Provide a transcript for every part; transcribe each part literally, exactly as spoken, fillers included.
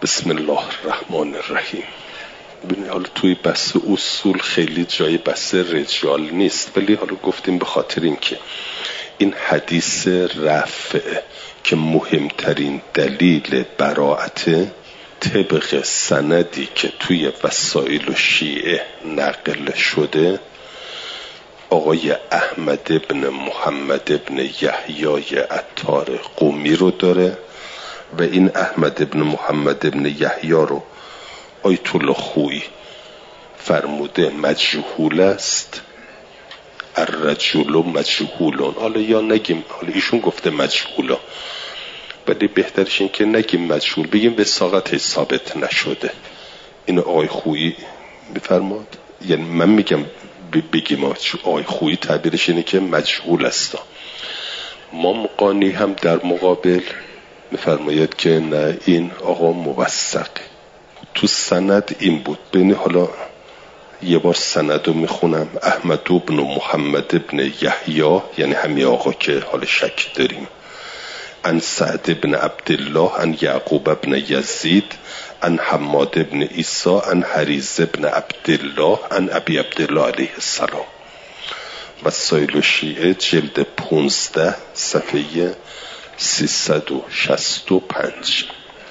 بسم الله الرحمن الرحیم. ببینید حالا توی بحث اصول خیلی جای بحث رجال نیست، ولی حالا گفتیم به خاطر اینکه این حدیث رفع که مهمترین دلیل براءت طبق سندی که توی وسائل و شیعه نقل شده آقای احمد ابن محمد ابن یحیی عطار قمی رو داره و این احمد ابن محمد ابن یحیی رو آیت الله خویی فرموده مجهول است، الرجل مجهولون. حالا یا نگیم، حالا ایشون گفته مجهولا، ولی بهترش این که نگیم مجهول، بگیم وثاقتش ثابت نشده. این آقای خویی میفرماد، یعنی من میگم بگیم آقای خویی تعبیرش اینه که مجهول است. ما مقانی هم در مقابل میفرماید که نه، این آقا موثق. تو سند این بود. ببین حالا یه بار سند رو میخونم. احمد ابن محمد ابن یحیی، یعنی همین آقا که حالا شک داریم، عن سعد ابن عبدالله عن یعقوب ابن یزید عن حماد ابن عیسی عن حریز ابن عبدالله عن ابی عبدالله علیه السلام. وسائل شیعه جلد پونزده صفحه سیصد و شصت و پنج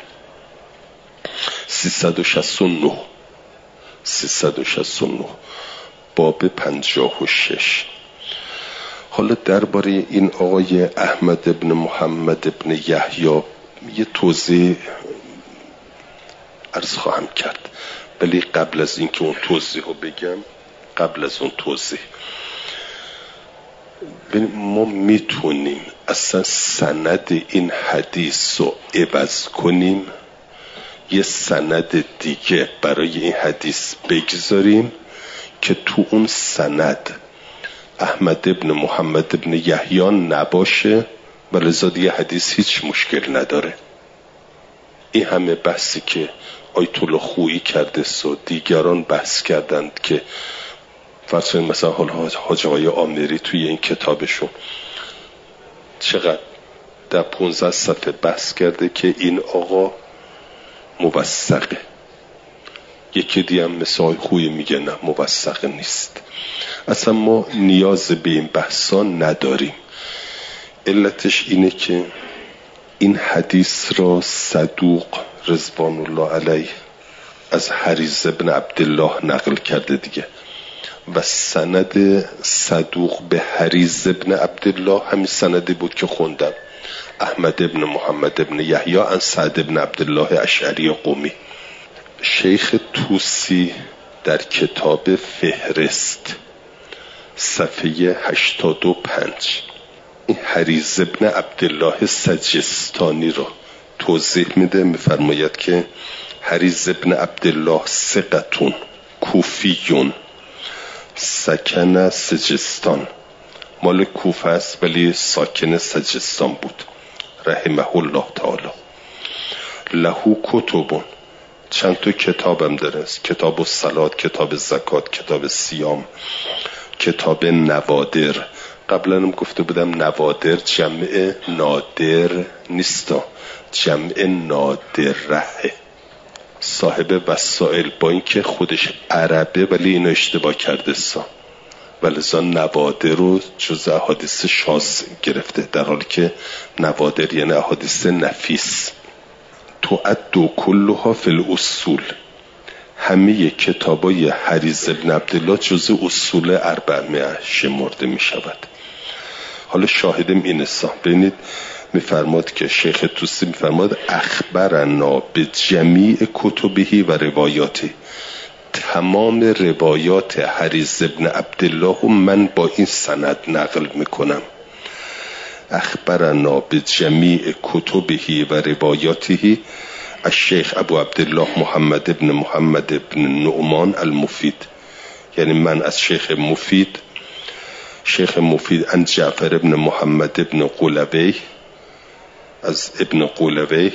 سیصد و شصت و نه سیصد و شصت و نه باب پنجاه و شش. حالا درباره این آقای احمد ابن محمد ابن یحیی یه توضیح عرض خواهم کرد، ولی قبل از این که اون توضیح رو بگم، قبل از اون توضیح ما میتونیم اصلا سند این حدیث رو عوض کنیم، یه سند دیگه برای این حدیث بگذاریم که تو اون سند احمد ابن محمد ابن یحیی نباشه و لذا دیگه حدیث هیچ مشکل نداره. این همه بحثی که آیت الله خویی کرده و دیگران بحث کردند که فرض کنید مثلا حاج آقای آمری توی این کتابشون چقدر در پونزده صفحه بحث کرده که این آقا موثقه. یکی دیگه هم مثل آقای خویی میگه نه موثق نیست. اصلا ما نیاز به این بحثا نداریم. علتش اینه که این حدیث را صدوق رضوان الله علیه از حریز ابن عبدالله نقل کرده دیگه، و سند صدوق به حریز ابن عبدالله همین سندی بود که خوندم، احمد ابن محمد ابن یحیی عن سعد ابن عبدالله اشعری قمی. شیخ توسی در کتاب فهرست صفحه هشتاد و پنج این حریز ابن عبدالله سجستانی رو توضیح میده، میفرماید که حریز ابن عبدالله ثقتون کوفیون سکن سجستان، مال کوفه است ولی ساکن سجستان بود، رحمه الله تعالی. لهو کتبون، چند تا کتابم داره، کتاب الصلات، کتاب زکات، کتاب صیام، کتاب نوادر. قبلا هم گفته بودم نوادر جمع نادر نیستا، جمع نادره. صاحب وسائل با اینکه خودش عربه ولی اینو اشتباه کرده سا، ولذا نوادر رو جز احادیث شاذ گرفته، در حالی که نوادر یعنی احادیث نفیس. تعد کلها فی الاصول، همه کتابای حریز ابن عبدالله جز اصول اربعه شمرده می شود. حالا شاهدم این سا ببینید، میفرماد که شیخ توسی میفرماد اخبرنا به جمیع کتبهی و روایاتی، تمام روایات حریز ابن عبدالله و من با این سند نقل میکنم. اخبرنا به جمیع کتبهی و روایاته الشیخ ابو عبدالله محمد ابن محمد ابن نعمان المفید، یعنی من از شیخ مفید شیخ مفید عن جعفر ابن محمد ابن قلوی، از ابن قلوی،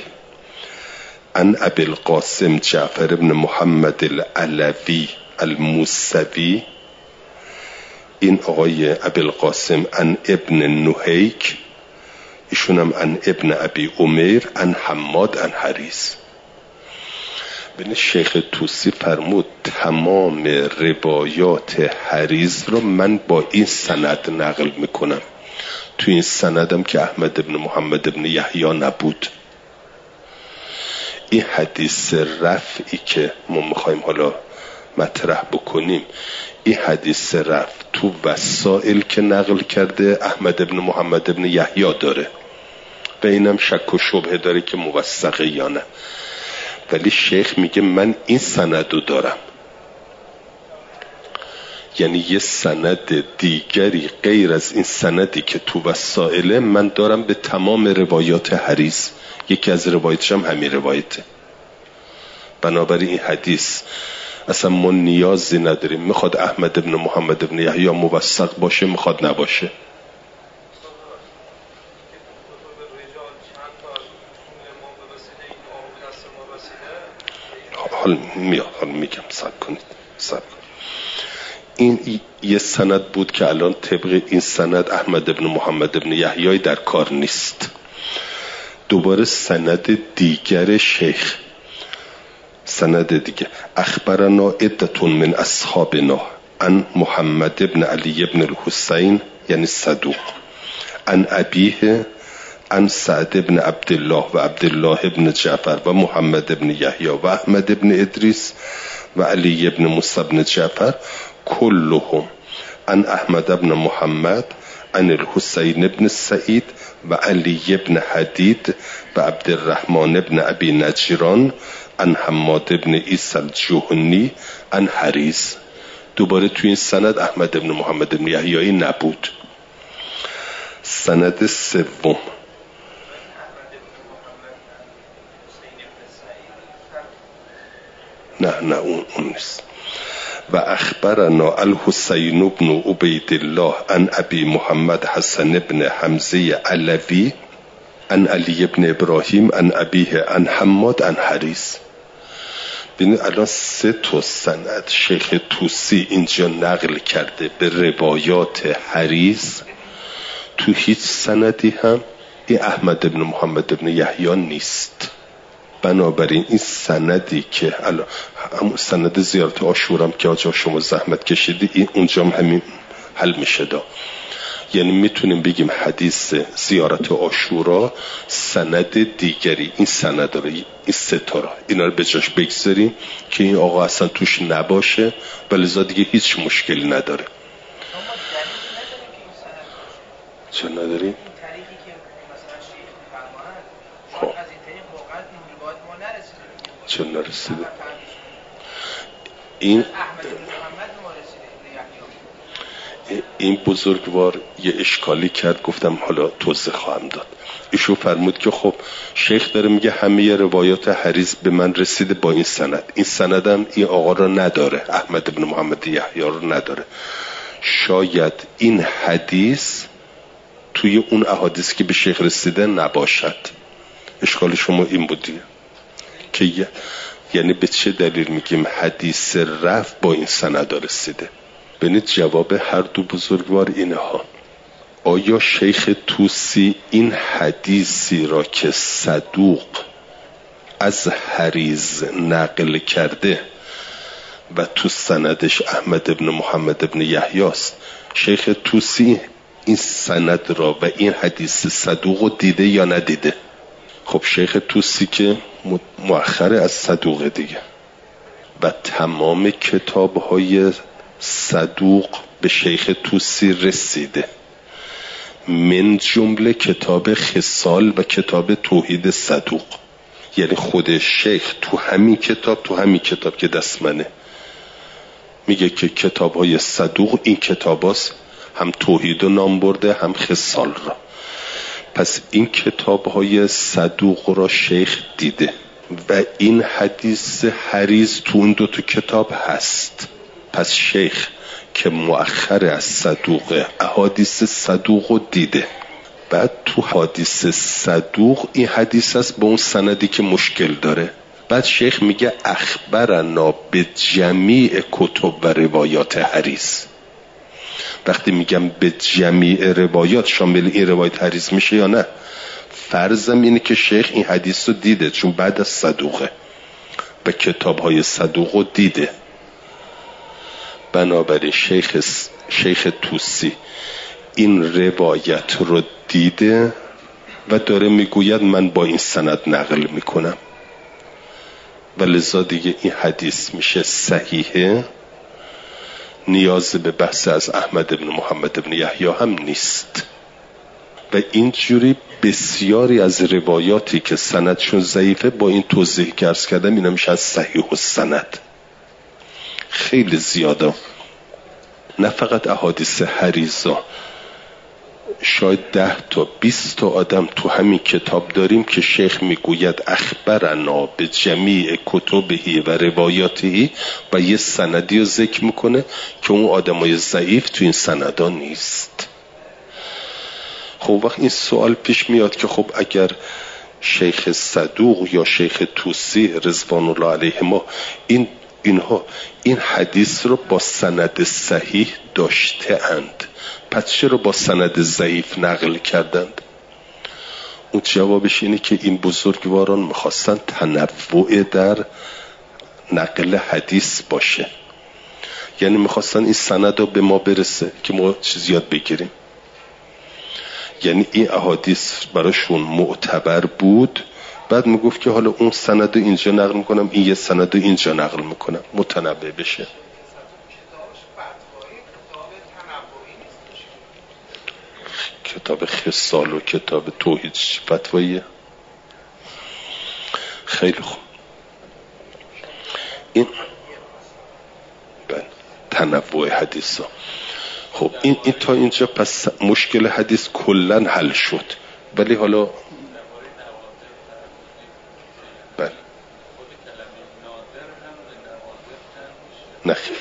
عن ابی القاسم جعفر ابن محمد العلوی الموسوی، این آقای ابی القاسم عن ابن نهیک، ایشونم عن ابن ابی عمیر عن حماد عن حریز. بین شیخ طوسی فرمود تمام روایات حریز رو من با این سند نقل میکنم. تو این سندم که احمد ابن محمد ابن یحیی نبود. این حدیث رفعی که ما میخوایم حالا مطرح بکنیم، این حدیث رفع تو وسائل که نقل کرده احمد ابن محمد ابن یحیی داره و اینم شک و شبهه داره که موثقه یا نه، ولی شیخ میگه من این سندو دارم. یعنی یه سند دیگری غیر از این سندی که تو وسائله من دارم به تمام روایات حریز. یکی از روایتش هم همین روایته. بنابراین این حدیث اصلا ما نیازی نداریم میخواد احمد ابن محمد ابن یحیی موثق باشه میخواد نباشه. حال میاد حال میگم صبر کنید صبر کنید. این یه سند بود که الان طبق این سند احمد ابن محمد ابن یحیی در کار نیست. دوباره سند دیگر شیخ، سند دیگه اخبرنا عدتون من اصحابنا عن محمد ابن علی ابن الحسین یعنی صدوق، عن ابیه عن سعد ابن عبدالله و عبدالله ابن جعفر و محمد ابن یحیی و احمد ابن ادریس و علی ابن موسی ابن جعفر كلهم عن احمد ابن محمد عن الحسین ابن سعید و علی ابن حدید و عبد الرحمن ابن ابی نجران عن حماد ابن عیسی الجهنی عن حریز. دوباره توی این سند احمد ابن محمد ابن یحیی نبود. سند سوم نه نه اون, اون نیست. و اخبرنا الحسین بن عبید الله عن ابی محمد حسن بن حمزه علوی عن علی ابن ابراهیم عن ابیه عن حماد عن حریز. ببینید الان سه تا سند شیخ طوسی اینجا نقل کرده به روایات حریز. تو هیچ سندی هم این احمد ابن محمد ابن یحیی نیست. بنابراین این سندی که الان همون سند زیارت عاشورا که آجا شما زحمت کشیدی این اونجا هم همین حل میشه دا. یعنی میتونیم بگیم حدیث زیارت عاشورا سند دیگری این سند رو این ستاره اینا رو به جاش بگذاریم که این آقا اصلا توش نباشه ولی لذا دیگه هیچ مشکلی نداره. چه نداریم؟ خب چه نرسیده؟ این این بزرگوار یه اشکالی کرد، گفتم حالا توضیح خواهم داد. ایشون فرمود که خب شیخ داره میگه همه روایات حریز به من رسیده با این سند، این سندم این آقا را نداره، احمد بن محمد یحیی رو نداره. شاید این حدیث توی اون احادیث که به شیخ رسیده نباشد. اشکال شما این بودی که یعنی به چه دلیل میگیم حدیث رفع با این سند رسیده؟ ببینید جواب هر دو بزرگوار اینها. آیا شیخ طوسی این حدیثی را که صدوق از حریز نقل کرده و تو سندش احمد ابن محمد ابن یحیی است، شیخ طوسی این سند را و این حدیث صدوق دیده یا ندیده؟ خب شیخ طوسی که مؤخر از صدوق دیگه و تمام کتاب‌های صدوق به شیخ طوسی رسیده، من جمله کتاب خصال و کتاب توحید صدوق. یعنی خود شیخ تو همین کتاب تو همین کتاب که دست منه میگه که کتاب‌های صدوق این کتاباست، هم توحید رو نام برده هم خصال را. پس این کتاب‌های صدوق را شیخ دیده و این حدیث حریز تو اون دو تا کتاب هست. پس شیخ که مؤخر از صدوق احادیث صدوق رو دیده، بعد تو حدیث صدوق این حدیث هست با اون سندی که مشکل داره. بعد شیخ میگه اخبرنا به جمیع کتب و روایات حریز. وقتی میگم به جمیع روایات شامل این روایت حریز میشه یا نه؟ فرضم اینه که شیخ این حدیث رو دیده چون بعد از صدوقه و کتاب‌های صدوق رو دیده. بنابراین شیخ شیخ توسی این روایت رو دیده و داره میگوید من با این سند نقل میکنم و لذا دیگه این حدیث میشه صحیحه، نیاز به بحث از احمد بن محمد بن یحیی هم نیست. و اینجوری بسیاری از روایاتی که سندشون ضعیفه با این توضیح که عرض کردم اینا میشه از صحیح السند. خیلی زیاده، نه فقط احادیث حریزا، شاید ده تا بیست تا آدم تو همین کتاب داریم که شیخ میگوید اخبرنا به جمیع کتبه و روایاته و یه سندی رو ذکر میکنه که اون آدمای ضعیف تو این سندا نیست. خب وقت این سوال پیش میاد که خب اگر شیخ صدوق یا شیخ توسی رضوان الله علیهما این اینها این حدیث رو با سند صحیح داشته اند، پس چرا با سند ضعیف نقل کردند؟ اون جوابش اینه که این بزرگواران میخواستن تنوع در نقل حدیث باشه، یعنی میخواستن این سند رو به ما برسه که ما چیز یاد بگیریم. یعنی این احادیث براشون معتبر بود، بعد میگفت که حالا اون سند رو اینجا نقل میکنم، این یه سند رو اینجا نقل میکنم، متنوع بشه. کتاب خصال و کتاب توحید فتواییه. خیلی خوب، این تنوع حدیث ها. خب این, این تا اینجا پس مشکل حدیث کلن حل شد. ولی حالا بله نخیر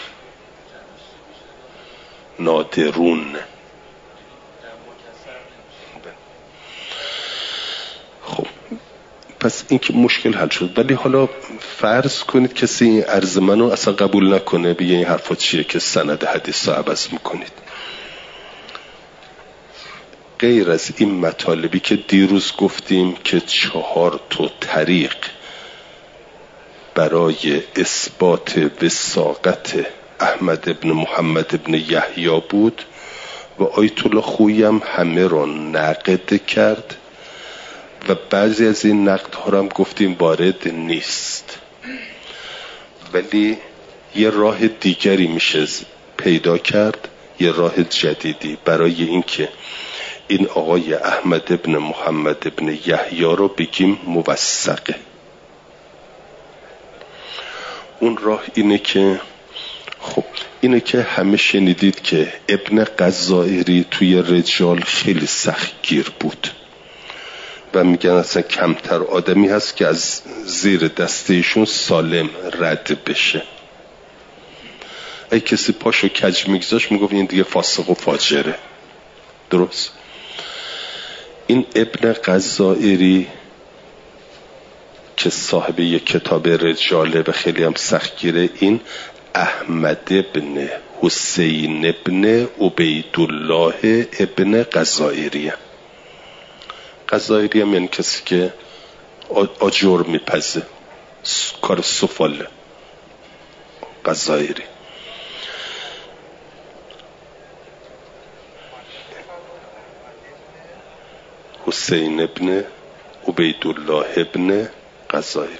نادرون. خب پس این که مشکل حل شد. ولی حالا فرض کنید کسی این عرض منو اصلا قبول نکنه، بگه این حرفا چیه که سند حدیث رو عوض میکنید. غیر از این مطالبی که دیروز گفتیم که چهار تا طریق برای اثبات وثاقت احمد ابن محمد ابن یحیی بود و آیت الله خویی هم همه را نقد کرد و بعضی از این نقدها را هم گفتیم وارد نیست، ولی یه راه دیگری میشه پیدا کرد، یه راه جدیدی برای اینکه این آقای احمد ابن محمد ابن یحیی رو بگیم موثقه. اون راه اینه که خب اینه که همه شنیدید که ابن قزائری توی رجال خیلی سختگیر بود و میگن اصلا کمتر آدمی هست که از زیر دستهشون سالم رد بشه. ای کسی پاشو کج میگذاش میگفت این دیگه فاسق و فاجره. درست؟ این ابن قزائری که صاحب یک کتاب رجاله و خیلی هم سختگیره، این احمد ابن حسین ابن عبیدالله ابن قزائری. قزائری هم یعنی کسی که آجر میپزه، کار سفاله. قزائری حسین ابن عبیدالله ابن قزائری.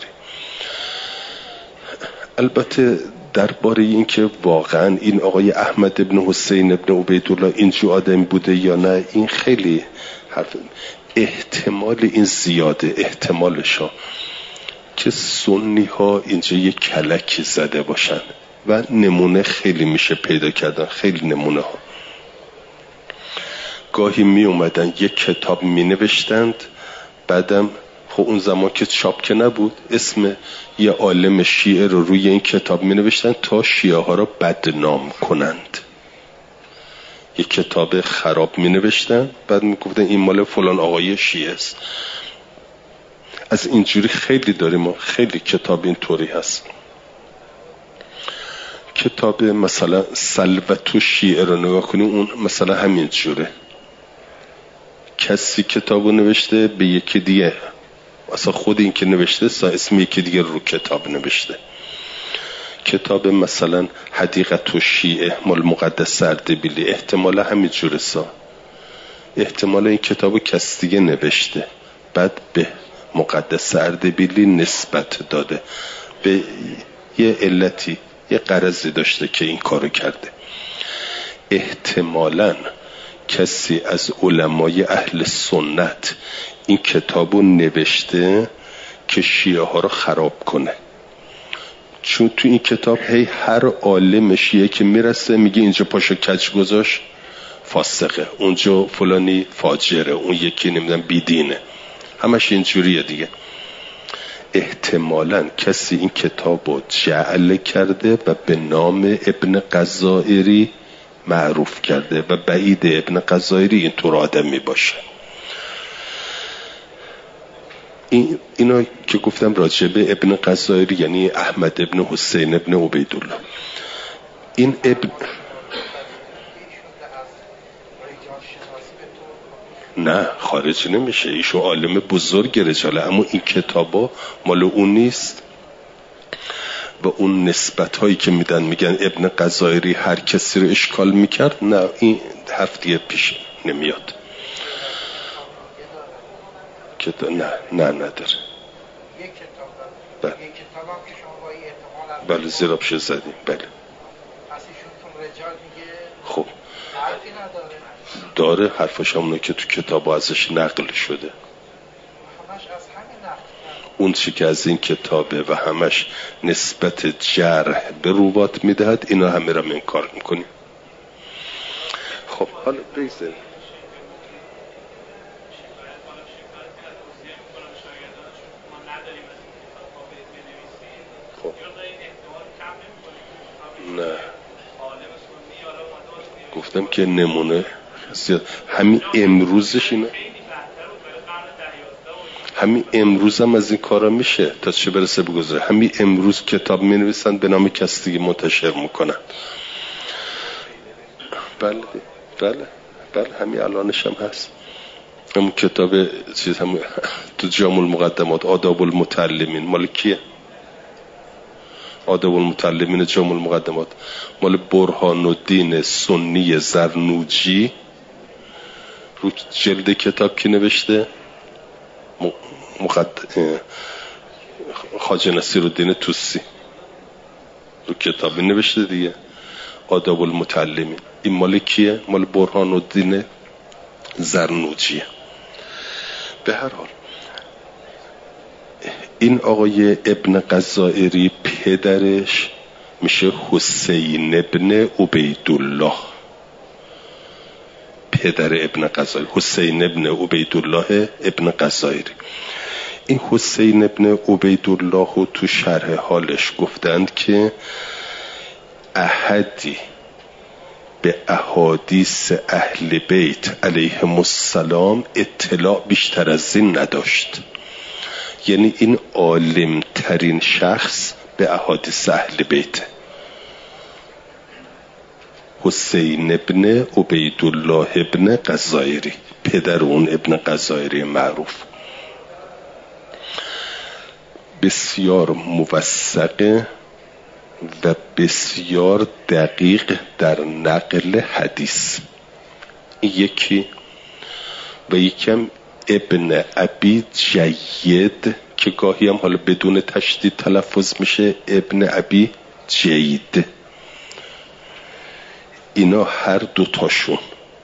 البته درباره این که واقعا این آقای احمد ابن حسین ابن عبیدالله اینجور آدم بوده یا نه، این خیلی حرف احتمال این زیاده، احتمالشا که سنی ها اینجا یک کلکی زده باشن و نمونه خیلی میشه پیدا کردن، خیلی نمونه ها. گاهی می اومدن یک کتاب می نوشتند، بعدم خب اون زمان که چاپ که نبود اسم یه عالم شیعه رو روی این کتاب می نوشتند تا شیعه ها رو بدنام کنند. یک کتاب خراب می نوشتند، بعد می گفتن این مال فلان آقای شیعه است. از اینجوری خیلی داریم، خیلی کتاب اینطوری هست. کتاب مثلا سلوت و شیعه رو نگاه کنیم، اون مثلا همین جوره، کسی کتابو نوشته به یکی دیگه اصلا خود این که نوشته سا اسم یکی دیگه رو کتاب نوشته. کتاب مثلا حدیقت و شیعه مال مقدس اردبیلی احتمالا همین جوره سا، احتمالا این کتابو کس دیگه نوشته بعد به مقدس اردبیلی نسبت داده، به یه علتی یه غرضی داشته که این کارو کرده. احتمالاً کسی از علمای اهل سنت این کتابو نوشته که شیعه ها رو خراب کنه، چون تو این کتاب هی هر عالم شیعه که میرسه میگه اینجا پاشو کج گذاشت فاسقه، اونجا فلانی فاجره، اون یکی نمیدونم بیدینه، همش اینجوریه دیگه. احتمالاً کسی این کتابو جعل کرده و به نام ابن قضائری معروف کرده و بعید ابن قضائری اینطور آدمی باشه. این اینا که گفتم راجبه ابن قضائری یعنی احمد ابن حسین ابن عبیدالله. این ابن نه خارج نمیشه، ایشون عالم بزرگ رجاله، اما این کتابا مال اون نیست و اون نسبت هایی که میدن میگن ابن قضائری هر کسی رو اشکال میکرد، نه این هفته پیش نمیاد کتاب، نه نه نداره. یک کتاب بله. یک کتاب هم که شما با این احتمال بله زیرابش زدیم بله. پس ایشون تو رجال میگه خب حرفی نداره، داره حرفش همونه که تو کتاب ازش نقل شده، همش از همین نقل، اون چی که از این کتابه و همش نسبت جرح به روات میدهد، اینا همه را انکار میکنیم. خب حالا بگذاریم خب نه گفتم که نمونه همین امروزش اینه، همین امروز هم از این کارا میشه تا چه برسه بگذاره. همین امروز کتاب می نویسن به نام کسی دیگه منتشر میکنن. بله بله بله همین الانش هم هست. همون کتاب چیز هم تو جامع المقدمات آداب المتعلمین مال کیه؟ آداب المتعلمین جامع المقدمات مال برهان الدین سنی زرنوجی. رو جلد کتاب کی نوشته؟ مقد... خواجه نصیرالدین طوسی رو کتابی نوشته دیگه، آداب المتعلمین. این مال کیه؟ مال برهان الدین زرنوجیه. به هر حال این آقای ابن قضائری پدرش میشه حسین ابن عبیدالله، پدر ابن قضائری حسین ابن عبیدالله ابن قضائری. این حسین ابن عبیدالله رو تو شرح حالش گفتند که احدی به احادیث اهل بیت علیهم السلام اطلاع بیشتر از این نداشت، یعنی این عالم ترین شخص به احادیث اهل بیت حسین ابن عبیدالله ابن قضائری، پدر اون ابن قضائری معروف. بسیار موثق و بسیار دقیق در نقل حدیث. یکی و یکم ابن ابی جید که گاهی هم حالا بدون تشدید تلفظ میشه ابن ابی جید. اینا هر دوتاشون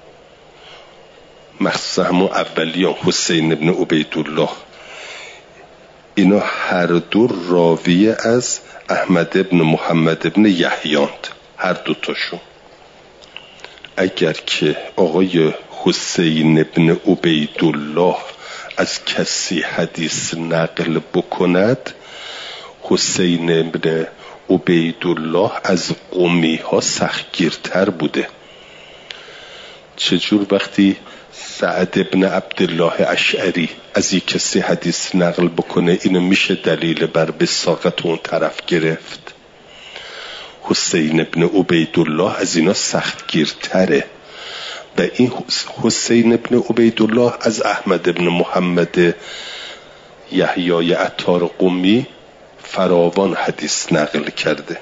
مخصوصا همون اولیان حسین ابن عبیدالله، اینا هر دو راوی از احمد ابن محمد ابن یحیاند، هر دوتاشون. اگر که آقای حسین ابن عبیدالله از کسی حدیث نقل بکند، حسین ابن عبیدالله از قمی ها سختگیرتر بوده. چجور وقتی سعد ابن عبدالله اشعری از یک کسی حدیث نقل بکنه، اینو میشه دلیل بر بساقت اون طرف گرفت. حسین ابن عبیدالله از اینا سختگیرتره و این حسین ابن عبیدالله از احمد ابن محمد یحیای عطار قمی فراوان حدیث نقل کرده.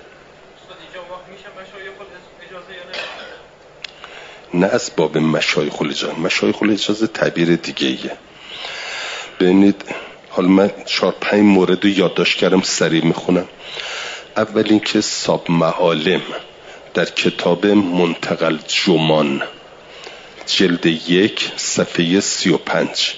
نه از باب مشایخ الاجازه، مشایخ الاجازه تعبیر دیگه ایه. ببینید حالا من چهار پنج مورد رو یادداشت کردم، سریع میخونم. اول اینکه صاب معالم در کتاب منتقل جمان جلد یک صفحه سی و پنج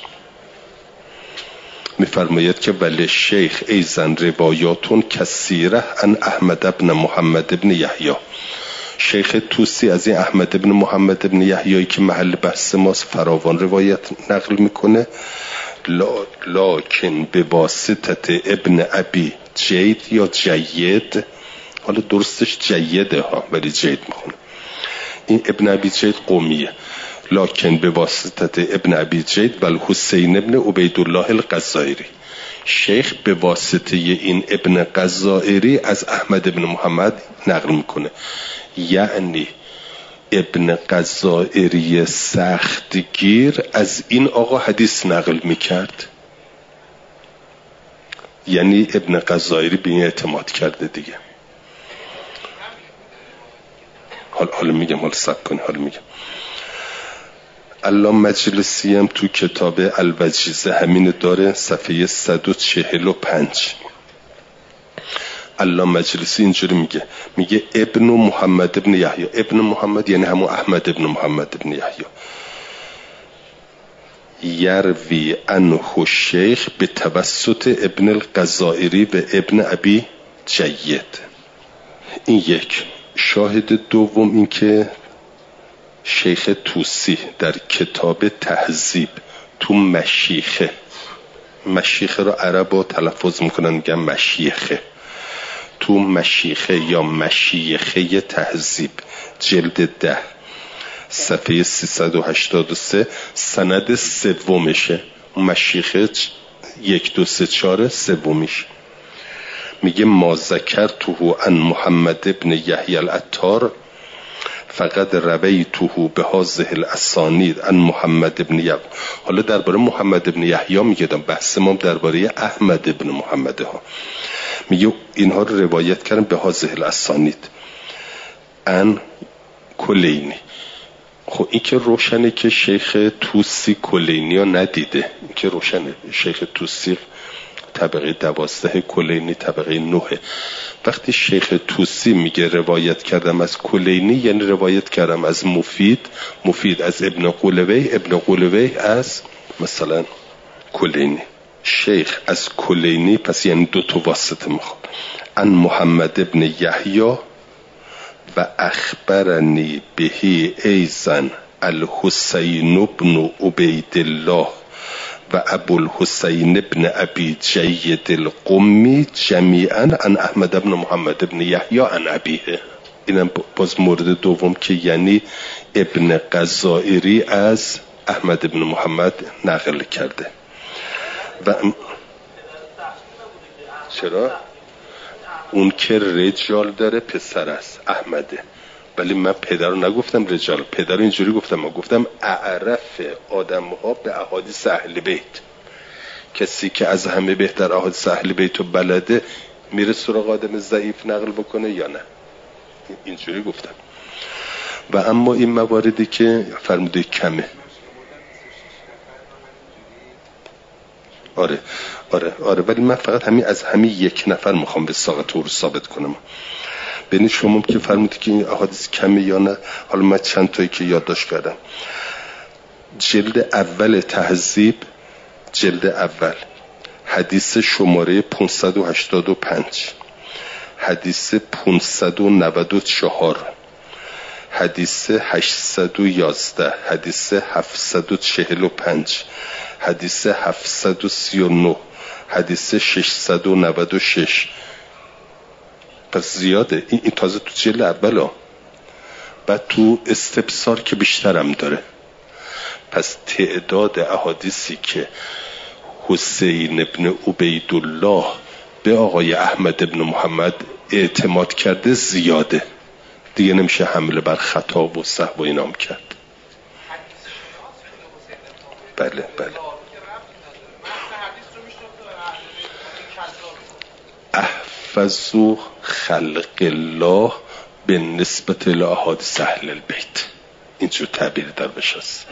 میفرماید که ولی شیخ ایزن روایاتون کثیره ان احمد ابن محمد ابن یحیی، شیخ توسی از این احمد ابن محمد ابن یحیی که محل بحث ماست فراوان روایت نقل میکنه. لکن به واسطه ابن ابی جید یا جید، حالا درستش جیده ها ولی جید میخونه، این ابن ابی جید قومیه. لکن به واسطه ابن ابی جید و الحسین ابن عبیدالله القزائری، شیخ به واسطه این ابن قزائری از احمد ابن محمد نقل میکنه. یعنی ابن قزائری سختگیر از این آقا حدیث نقل میکرد، یعنی ابن قزائری به این اعتماد کرده دیگه. حالا حالا میگم حالا صبر کنی حالا میگم. علامه مجلسی هم تو کتاب الوجیزه همین داره، صفحه صد و چهل و پنج. علامه مجلسی اینجوری میگه، میگه ابن محمد ابن یحیی، ابن محمد یعنی همون احمد ابن محمد ابن یحیی، یروی عنه شیخ به توسط ابن القزائری و ابن ابی جید. این یک. شاهد دوم این که شیخ توسی در کتاب تهذیب تو مشیخه، مشیخه رو عربا تلفظ میکنن میگن مشیخه، تو مشیخه یا مشیخه تهذیب جلد ده صفحه سیصد و هشتاد و سه سند سومشه، مشیخه یک دو سه چهار سومیش، میگه ما ذکرته عن محمد ابن یحیی العطار فقط رویته به هذه الاسانید عن محمد ابن یحیی. حالا درباره محمد ابن یحیی میگم، بحث ما درباره احمد ابن محمد ها. میگه اینها رو روایت کردن به هذه الاسانید عن کلینی. خب این که روشنه که شیخ توسی کلینی ها ندیده، این که روشنه شیخ توسی طبقه دوازده، کلینی طبقه نه. وقتی شیخ توسی میگه روایت کردم از کلینی یعنی روایت کردم از مفید، مفید از ابن قولوی، ابن قولوی از مثلا کلینی، شیخ از کلینی، پس یعنی دو تا واسطه میخواد. ان محمد ابن یحیی و اخبرنی بهی ایزن الحسین ابن عبیدالله و ابو الحسین ابن ابی جید القمی جمیعا عن احمد ابن محمد ابن یحیی عن ابیه. اینم باز مورد دوم که یعنی ابن قزائری از احمد ابن محمد نقل کرده. و چرا؟ اون که رجال داره پسر است احمده، ولی من پدر رو نگفتم رجال، پدر رو اینجوری گفتم، من گفتم اعرف آدم ها به احادیث اهل بیت، کسی که از همه بهتر احادیث اهل بیت و بلده میره سراغ آدم ضعیف نقل بکنه یا نه، اینجوری گفتم. و اما این مواردی که فرموده کمه، آره آره آره ولی من فقط همین از همین یک نفر میخوام به ساقط رو ثابت کنم. ببینید شما که فرمودید که این احادیث کمه یا نه، حالا من چند تایی که یادداشت کردم. جلد اول تهذیب، جلد اول حدیث شماره پانصد و هشتاد و پنج، حدیث پانصد و نود و چهار، حدیث هشتصد و یازده، حدیث هفتصد و چهل و پنج، حدیث هفتصد و سی و نه، حدیث ششصد و نود و شش. پس زیاده این, این تازه تو جلد اول ها. بعد تو استبصار که بیشترم داره. پس تعداد احادیثی که حسین ابن عبیدالله به آقای احمد ابن محمد اعتماد کرده زیاده دیگه، نمیشه حمله بر خطا و سهو و اینام کرد. بله بله یحفظوا خلق الله به نسبت الی احادیث اهل البیت. اینجور تعبیر در بشست.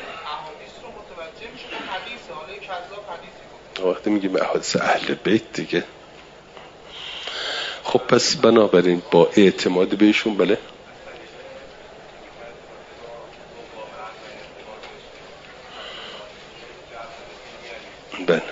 وقتی میگیم احادیث اهل بیت دیگه. خب پس بنابراین با اعتماد بهشون بله بله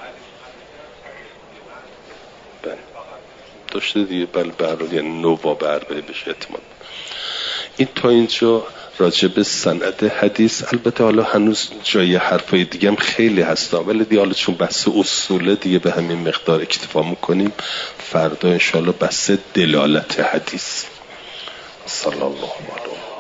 بله داشته دیگه بله برای یعنی نووا بربه بشه اعتماد. این تا اینجا راجع به سند حدیث. البته حالا هنوز جای حرفای دیگه هم خیلی هست ولی دیگه حالا چون بحث اصوله دیگه به همین مقدار اکتفا میکنیم. فردا انشاءالله بحث دلالت حدیث. صلی الله علیه